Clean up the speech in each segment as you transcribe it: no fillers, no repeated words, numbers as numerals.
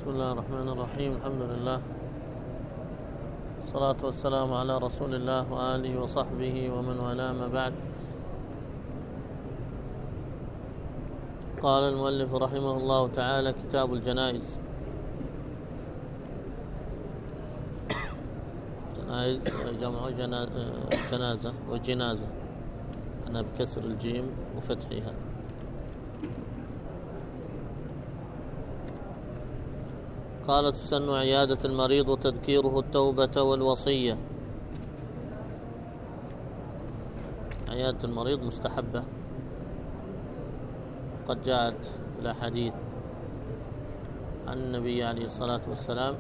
بسم الله الرحمن الرحيم. الحمد لله والصلاة والسلام على رسول الله وآله وصحبه ومن والاه، ما بعد. قال المؤلف رحمه الله تعالى: كتاب الجنائز. جنائز جمع جنازة وجنازة، أنا بكسر الجيم وفتحها. قال: تسن عيادة المريض وتذكيره التوبة والوصية. عيادة المريض مستحبة، قد جاءت الأحاديث عن النبي عليه الصلاة والسلام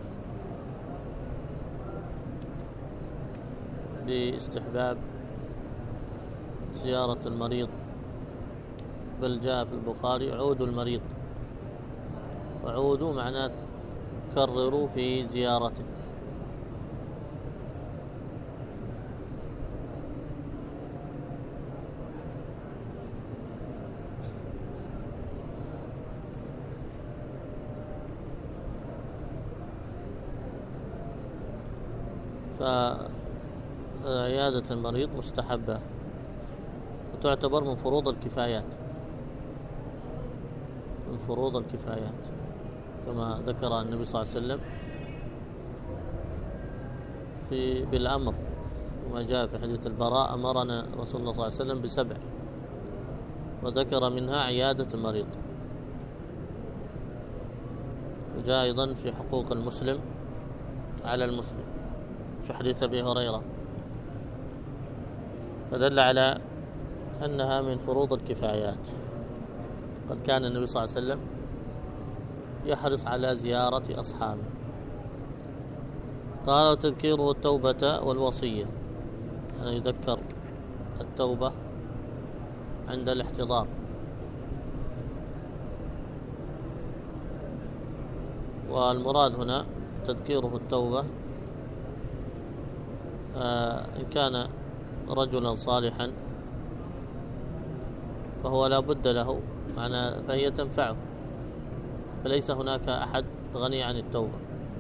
باستحباب زيارة المريض، بل جاء في البخاري: عودوا المريض. وعودوا معناه كرروا في زيارته. فعيادة المريض مستحبة وتعتبر من فروض الكفايات، من فروض الكفايات، كما ذكر النبي صلى الله عليه وسلم بالأمر، وما جاء في حديث البراء: أمرنا رسول الله صلى الله عليه وسلم ب7، وذكر منها عيادة المريض. وجاء أيضا في حقوق المسلم على المسلم في حديث أبي هريرة، فدل على أنها من فروض الكفايات. قد كان النبي صلى الله عليه وسلم يحرص على زيارة أصحابه. قال: وتذكيره التوبة والوصية، يعني يذكر التوبة عند الاحتضار. والمراد هنا تذكيره التوبة إن كان رجلا صالحا فهو لا بد له، معنى فهي تنفعه، فليس هناك أحد غني عن التوبة.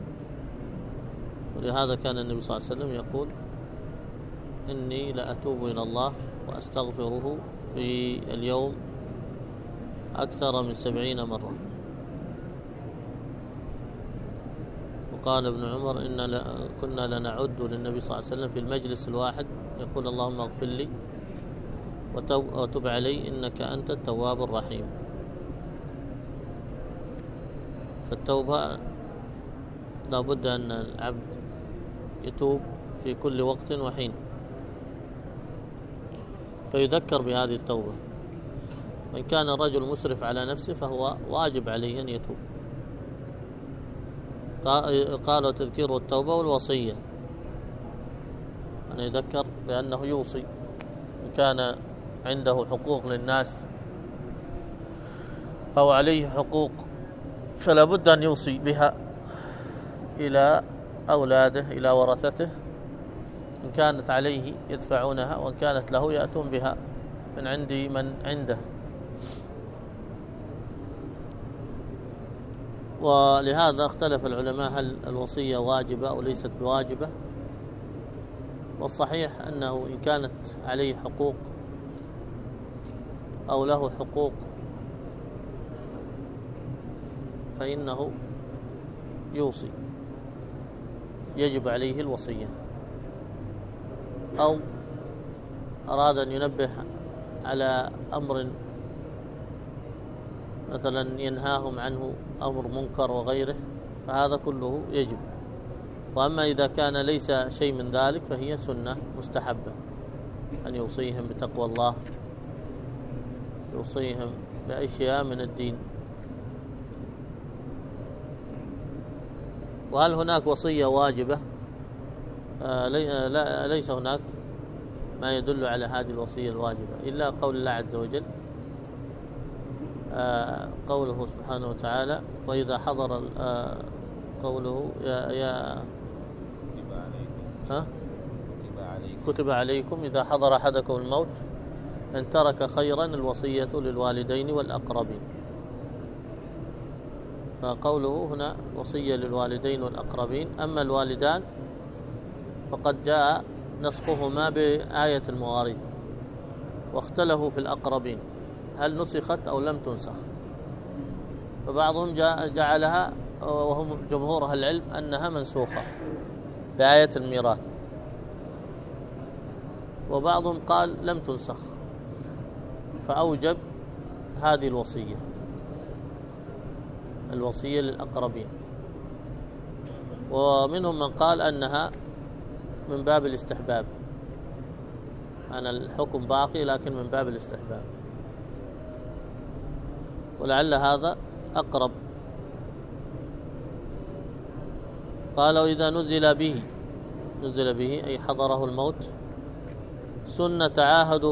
ولهذا كان النبي صلى الله عليه وسلم يقول: إني لأتوب إلى الله وأستغفره في اليوم أكثر من 70 مرة. وقال ابن عمر: كنا لنعد للنبي صلى الله عليه وسلم في المجلس الواحد يقول: اللهم اغفر لي وتب علي إنك أنت التواب الرحيم. فالتوبة لا بد أن العبد يتوب في كل وقت وحين، فيذكر بهذه التوبة. وإن كان الرجل مسرف على نفسه فهو واجب عليه أن يتوب. قال: تذكير التوبة والوصية، أن يذكر بأنه يوصي، إن كان عنده حقوق للناس أو عليه حقوق فلا بد أن يوصي بها إلى أولاده، إلى ورثته، إن كانت عليه يدفعونها، وإن كانت له يأتون بها من عند من عنده. ولهذا اختلف العلماء هل الوصية واجبة أو ليست بواجبة. والصحيح أنه إن كانت عليه حقوق أو له حقوق فإنه يوصي، يجب عليه الوصية. أو أراد أن ينبه على أمر مثلا ينهاهم عنه، أمر منكر وغيره، فهذا كله يجب. وأما إذا كان ليس شيء من ذلك فهي سنة مستحبة، أن يوصيهم بتقوى الله، يوصيهم بأشياء من الدين. وهل هناك وصية واجبة؟ ليس هناك ما يدل على هذه الوصية الواجبة إلا قول الله عز وجل، قوله سبحانه وتعالى: وإذا حضر قوله كتب عليكم إذا حضر أحدكم الموت إن ترك خيرا الوصية للوالدين والأقربين. فقوله هنا وصية للوالدين والأقربين. أما الوالدان فقد جاء نسخهما بآية المواريث، واختلفوا في الأقربين هل نسخت أو لم تنسخ، فبعضهم جعلها وهم جمهور أهل العلم أنها منسوخة بآية الميراث، وبعضهم قال لم تنسخ فأوجب هذه الوصية للأقربين. ومنهم من قال أنها من باب الاستحباب، أنا الحكم باقي لكن من باب الاستحباب، ولعل هذا أقرب. قال وإذا نزل به أي حضره الموت سن تعاهدوا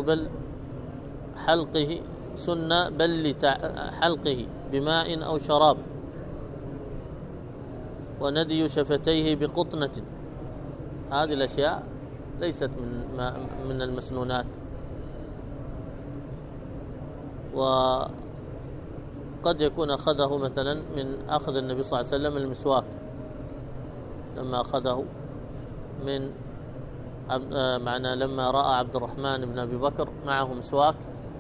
حلقه بماء أو شراب، وندي شفتيه بقطنة. هذه الأشياء ليست من المسنونات، وقد يكون أخذه مثلا من أخذ النبي صلى الله عليه وسلم المسواك، لما أخذه من لما رأى عبد الرحمن بن أبي بكر معه مسواك،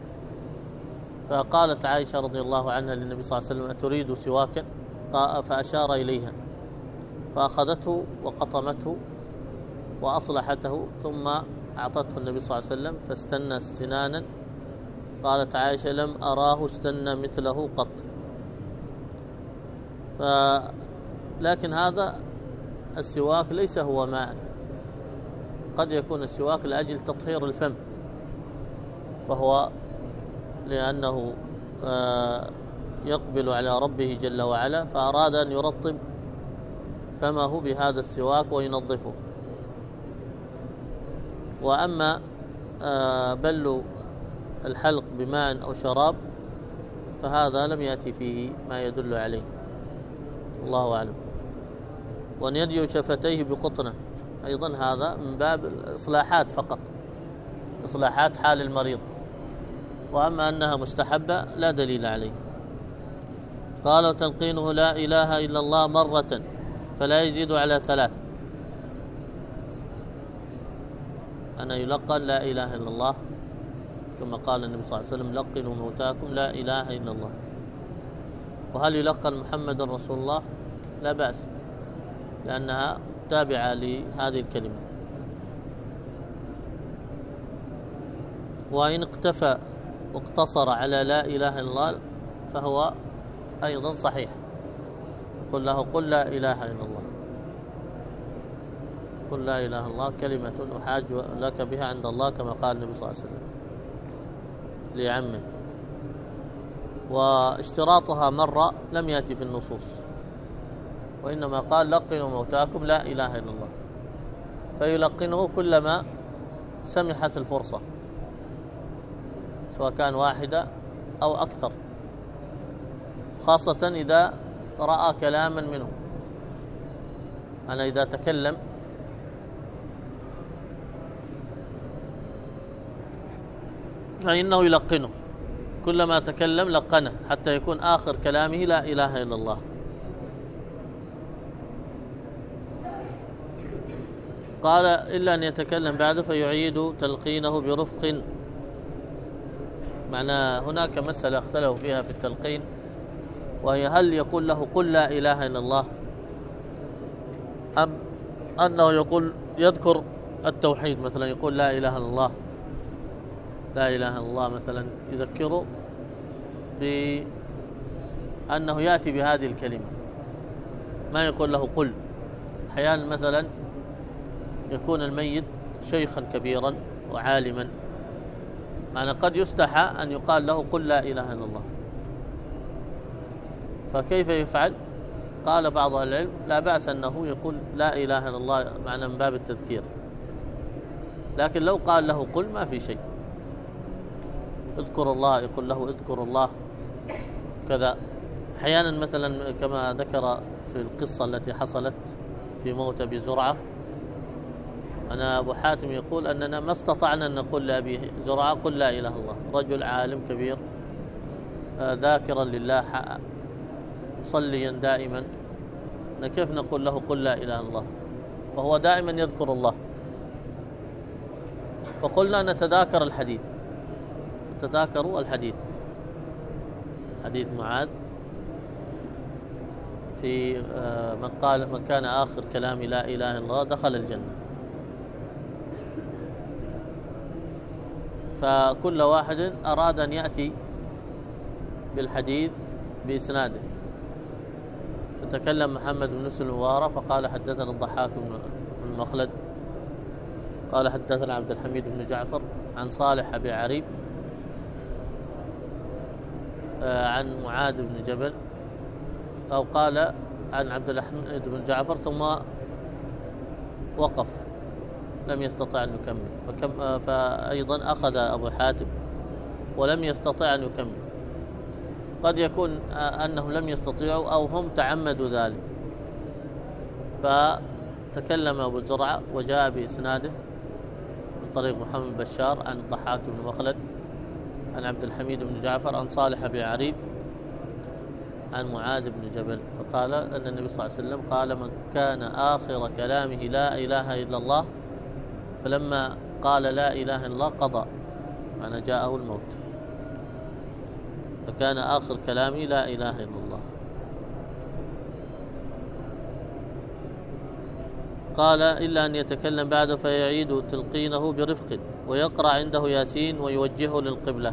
فقالت عائشة رضي الله عنها للنبي صلى الله عليه وسلم أتريد سواكا؟ فأشار إليها فأخذته وقطمته وأصلحته، ثم أعطته النبي صلى الله عليه وسلم فاستنى استنانا، قالت عائشة لم أراه استنى مثله قط. لكن هذا السواك ليس هو ماء، قد يكون السواك لأجل تطهير الفم، فهو لأنه يقبل على ربه جل وعلا، فأراد أن يرطب فمه بهذا السواك وينظفه. وأما بل الحلق بماء أو شراب فهذا لم يأتي فيه ما يدل عليه، الله أعلم. وأن يدي شفتيه بقطنة أيضا هذا من باب الإصلاحات فقط، إصلاحات حال المريض، وأما أنها مستحبة لا دليل عليه. قال وتلقينه لا إله إلا الله مرة فلا يزيد على 3. أنا يلقن لا إله إلا الله كما قال النبي صلى الله عليه وسلم لقنوا موتاكم لا إله إلا الله. وهل يلقن محمد رسول الله؟ لا بأس، لأنها تابعة لهذه الكلمة. وإن اقتفى واقتصر على لا إله إلا الله فهو أيضا صحيح، قل له قل لا إله إلا الله، قل لا إله إلا الله كلمة أحاج لك بها عند الله كما قال النبي صلى الله عليه وسلم لعمه. واشتراطها مرة لم يأتي في النصوص، وإنما قال لقنوا موتاكم لا إله إلا الله، فيلقنه كلما سمحت الفرصة، سواء كان واحدة أو أكثر، خاصة إذا رأى كلاما منه. أنا إذا تكلم فإنه يلقنه، كلما تكلم لقنه حتى يكون آخر كلامه لا إله إلا الله. قال إلا أن يتكلم بعده فيعيد تلقينه برفق. معنى هناك مسألة اختلفوا فيها في التلقين، وهي هل يقول له قل لا إله إلا الله، أم أنه يذكر التوحيد، مثلا يقول لا إله إلا الله، لا إله إلا الله مثلا يذكره بأنه يأتي بهذه الكلمة، ما يقول له قل. أحيانا مثلا يكون الميت شيخا كبيرا وعالما، معنى قد يستحى أن يقال له قل لا إله إلا الله، فكيف يفعل؟ قال بعض أهل العلم لا بأس أنه يقول لا إله إلا الله معنى من باب التذكير، لكن لو قال له قل ما في شيء، اذكر الله، يقول له اذكر الله كذا. أحيانا مثلا كما ذكر في القصة التي حصلت في موت أبي زرعة، أنا أبو حاتم يقول أننا ما استطعنا أن نقول لأبي زرعة قل لا إله إلا الله، رجل عالم كبير ذاكرا لله مصليا دائما، كيف نقول له قل لا إله إلا الله وهو دائما يذكر الله؟ فقلنا نتذاكر الحديث، تذاكروا الحديث، حديث معاذ في من قال من كان آخر كلام لا إله إلا الله دخل الجنة. فكل واحد أراد أن يأتي بالحديث بإسناده، فتكلم محمد بن مسلم المبارك فقال حدثنا الضحاك بن مخلد قال حدثنا عبد الحميد بن جعفر عن صالح أبي عريب عن معاذ بن جبل، أو قال عن عبد الحميد بن جعفر ثم وقف لم يستطع أن يكمل، فأيضا أخذ أبو حاتم ولم يستطع أن يكمل. قد يكون أنهم لم يستطيعوا أو هم تعمدوا ذلك، فتكلم أبو زرعة وجاء بإسناده من طريق محمد بشار عن الضحاك بن مخلد عن عبد الحميد بن جعفر عن صالح أبي عريب عن معاذ بن جبل، فقال أن النبي صلى الله عليه وسلم قال من كان آخر كلامه لا إله إلا الله، فلما قال لا إله إلا الله قضى، معنى جاءه الموت، فكان آخر كلامي لا إله إلا الله. قال إلا أن يتكلم بعده فيعيد تلقينه برفق ويقرأ عنده ياسين ويوجهه للقبلة.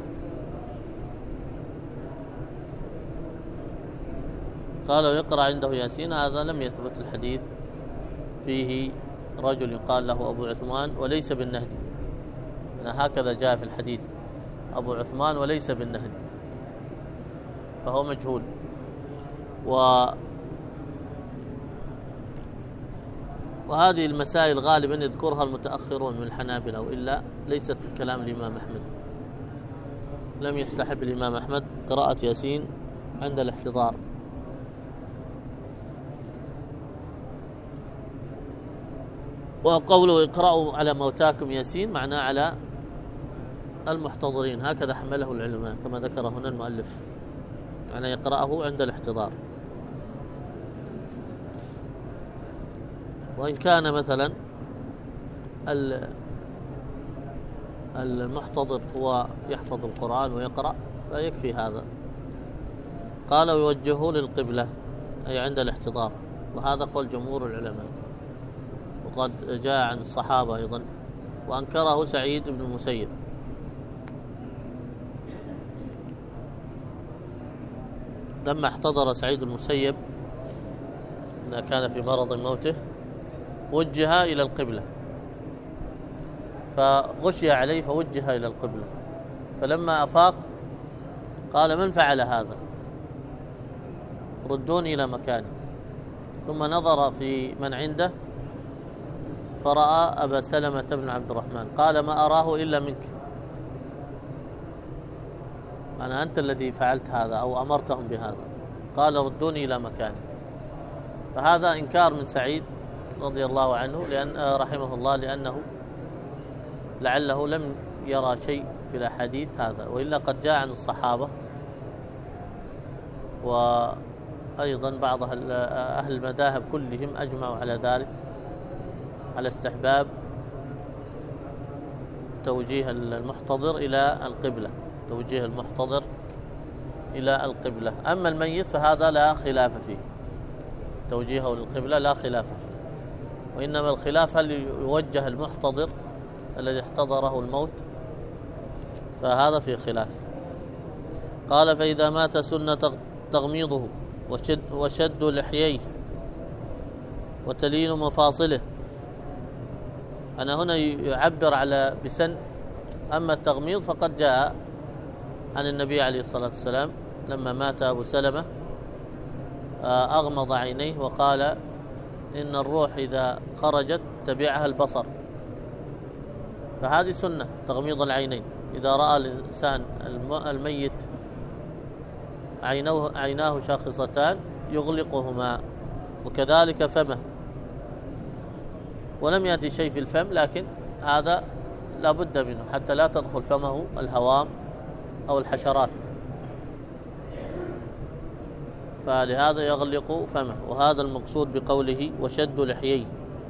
قال ويقرأ عنده ياسين، هذا لم يثبت الحديث فيه رجل يقال له أبو عثمان وليس بالنهدي، هكذا جاء في الحديث أبو عثمان وليس بالنهدي، فهو مجهول. وهذه المسائل غالبا يذكرها المتأخرون من الحنابلة، وإلا ليست كلام الإمام أحمد، لم يستحب الإمام أحمد قراءة ياسين عند الاحتضار. وقوله اقرأوا على موتاكم ياسين معناه على المحتضرين، هكذا حمله العلماء كما ذكر هنا المؤلف، يعني يقرأه عند الاحتضار. وإن كان مثلا المحتضر هو يحفظ القرآن ويقرأ فيكفي هذا. قال ويوجهه للقبلة أي عند الاحتضار، وهذا قول جمهور العلماء، وقد جاء عن الصحابة أيضا، وأنكره سعيد بن المسيب. لما احتضر سعيد المسيب إذا كان في مرض موته وجه إلى القبلة، فغشي عليه فوجه إلى القبلة، فلما أفاق قال من فعل هذا؟ ردوني إلى مكاني. ثم نظر في من عنده فرأى أبا سلمة بن عبد الرحمن، قال ما أراه إلا منك، أنا أنت الذي فعلت هذا أو أمرتهم بهذا. قال ردوني إلى مكاني. فهذا إنكار من سعيد رضي الله عنه لأن رحمه الله، لأنه لعله لم يرى شيء في الأحاديث هذا، وإلا قد جاء عن الصحابة وأيضا بعض أهل المذاهب كلهم أجمعوا على ذلك، على استحباب توجيه المحتضر إلى القبلة، توجيه المحتضر إلى القبلة. أما الميت فهذا لا خلاف فيه، توجيهه للقبلة لا خلاف فيه، وإنما الخلاف هل يوجه المحتضر الذي احتضره الموت، فهذا في خلاف. قال فإذا مات سنة تغميضه وشد لحييه وتلين مفاصله. أنا هنا يعبر على بسن، أما التغميض فقد جاء عن النبي عليه الصلاة والسلام لما مات أبو سلمة أغمض عينيه وقال إن الروح إذا خرجت تبعها البصر، فهذه سنة تغميض العينين. إذا رأى الإنسان الميت عيناه شاخصتان يغلقهما، وكذلك فمه، ولم يأتي شيء في الفم، لكن هذا لا بد منه حتى لا تدخل فمه الهوام أو الحشرات. فلهذا يغلق فمه. وهذا المقصود بقوله وشد لحييه،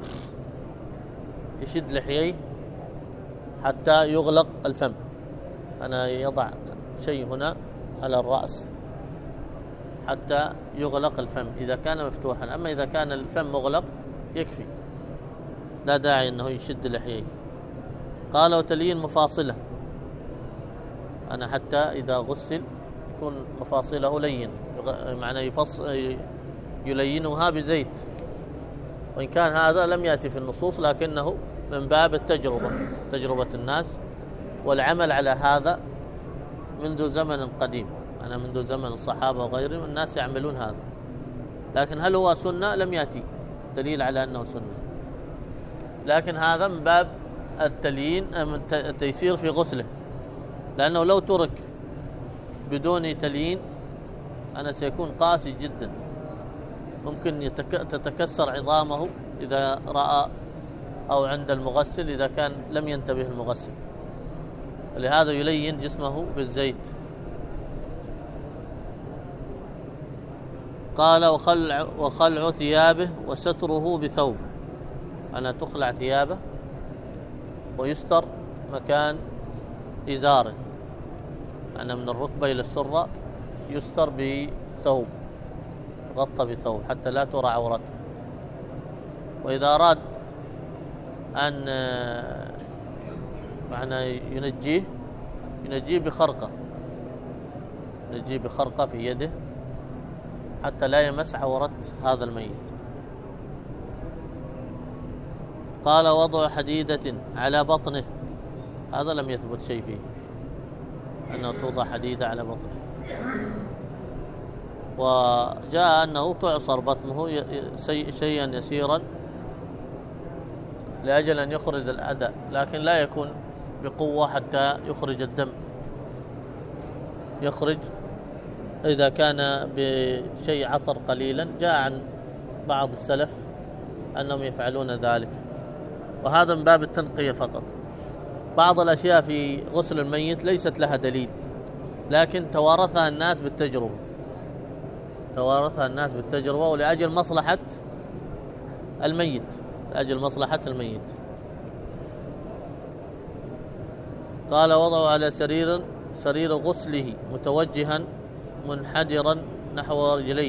يشد لحييه حتى يغلق الفم. أنا يضع شيء هنا على الرأس حتى يغلق الفم إذا كان مفتوحا. أما إذا كان الفم مغلق يكفي، لا داعي أنه يشد لحييه. قال وتلين مفاصله، أنا حتى إذا غسل يكون مفاصله لين، معنى يلينها بزيت. وإن كان هذا لم يأتي في النصوص، لكنه من باب التجربة، تجربة الناس والعمل على هذا منذ زمن قديم. أنا منذ زمن الصحابة وغيرهم الناس يعملون هذا، لكن هل هو سنة؟ لم يأتي دليل على أنه سنة، لكن هذا من باب التليين، التيسير في غسله، لأنه لو ترك بدون تليين أنا سيكون قاسي جدا، ممكن تتكسر عظامه إذا رأى، أو عند المغسل إذا كان لم ينتبه المغسل. لهذا يلين جسمه بالزيت. قال وخلع ثيابه وستره بثوب، أنا تخلع ثيابه ويستر مكان إزاره، أنا من الركبة إلى السرة يستر بثوب، غطى بثوب حتى لا ترى عورته. وإذا أراد أن معنى ينجيه بخرقة، ينجيه بخرقة في يده حتى لا يمس عورة هذا الميت. قال وضع حديدة على بطنه، هذا لم يثبت شيء فيه أنه توضع حديدة على بطنه. وجاء أنه تعصر بطنه شيئا يسيرا لأجل أن يخرج الأذى، لكن لا يكون بقوة حتى يخرج الدم. يخرج إذا كان بشيء عصر قليلا. جاء عن بعض السلف أنهم يفعلون ذلك، وهذا من باب التنقية فقط. بعض الأشياء في غسل الميت ليست لها دليل، لكن توارثها الناس بالتجربة، توارثها الناس بالتجربة ولأجل مصلحة الميت، لأجل مصلحة الميت. قال وضعوا على سرير غسله متوجها منحدرا نحو رجليه.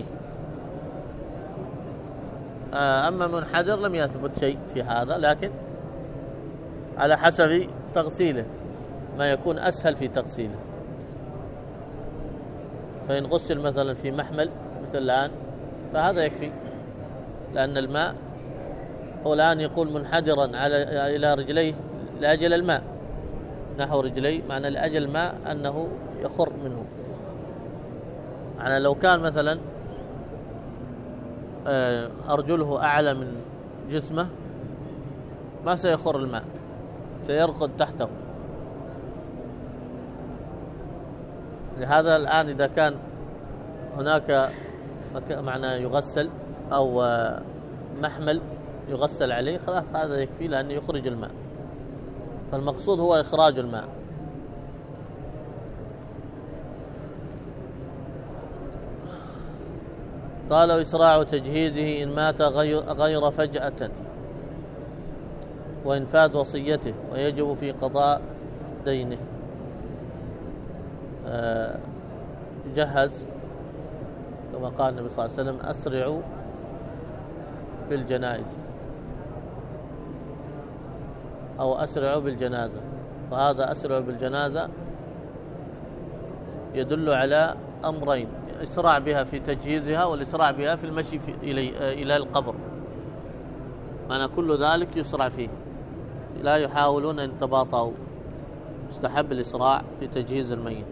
أما منحدر لم يثبت شيء في هذا، لكن على حسب تغسيله ما يكون أسهل في تغسيله. فإن غسل مثلا في محمل مثل الآن فهذا يكفي، لأن الماء هو الآن يقول منحدرا إلى رجليه لأجل الماء نحو رجليه، معنى لأجل الماء أنه يخر منه. معنى لو كان مثلا أرجله أعلى من جسمه ما سيخر الماء، سيرقد تحته. لهذا الآن إذا كان هناك معنى يغسل أو محمل يغسل عليه خلاص هذا يكفي، لأنه يخرج الماء، فالمقصود هو إخراج الماء. قال وإسراع تجهيزه إن مات غير فجأة، وإنفاذ وصيته، ويجب في قضاء دينه. جهز كما قال النبي صلى الله عليه وسلم أسرعوا في الجنائز أو أسرعوا بالجنازة. وهذا أسرعوا بالجنازة يدل على أمرين: إسراع بها في تجهيزها، والإسراع بها في المشي إلى القبر. معنى كل ذلك يسرع فيه، لا يحاولون أن يتباطؤوا. مستحب الإسراع في تجهيز الميت.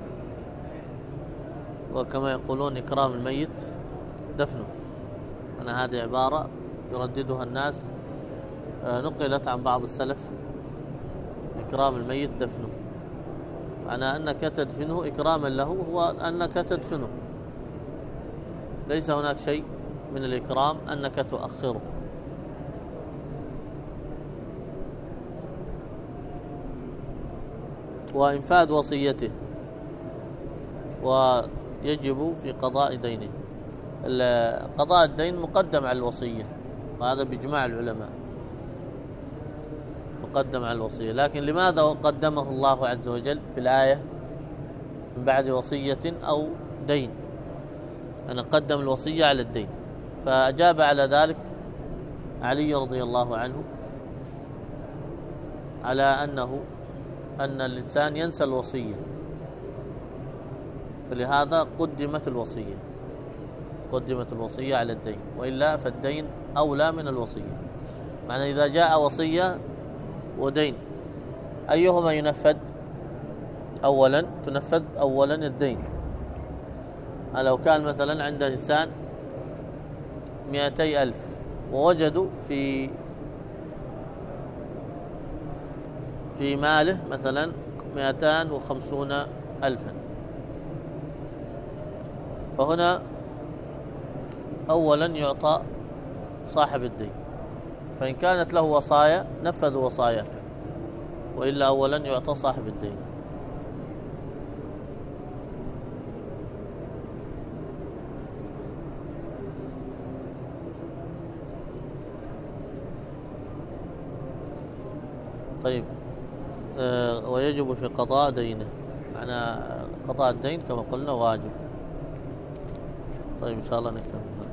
وكما يقولون إكرام الميت دفنه، أنا هذه عبارة يرددها الناس نقلت عن بعض السلف: إكرام الميت دفنه، معنى أنك تدفنه إكراما له هو أنك تدفنه، ليس هناك شيء من الإكرام أنك تؤخره. وإنفاذ وصيته، ويجب في قضاء دينه. قضاء الدين مقدم على الوصية، وهذا بإجماع العلماء مقدم على الوصية. لكن لماذا قدمه الله عز وجل في الآية من بعد وصية أو دين؟ أنا قدم الوصية على الدين. فأجاب على ذلك علي رضي الله عنه على أن الإنسان ينسى الوصية، فلهذا قدمت الوصية على الدين، وإلا فالدين أولى من الوصية. معنى إذا جاء وصية ودين أيهما ينفذ أولا؟ تنفذ أولا الدين. لو كان مثلا عند إنسان 200,000 ووجدوا في ماله مثلا 250,000، فهنا أولا يعطى صاحب الدين، فإن كانت له وصايا نفذوا وصاياه، وإلا أولا يعطى صاحب الدين. طيب، ويجب في قضاء دينه، معنى قضاء الدين كما قلنا واجب. طيب إن شاء الله نكتب.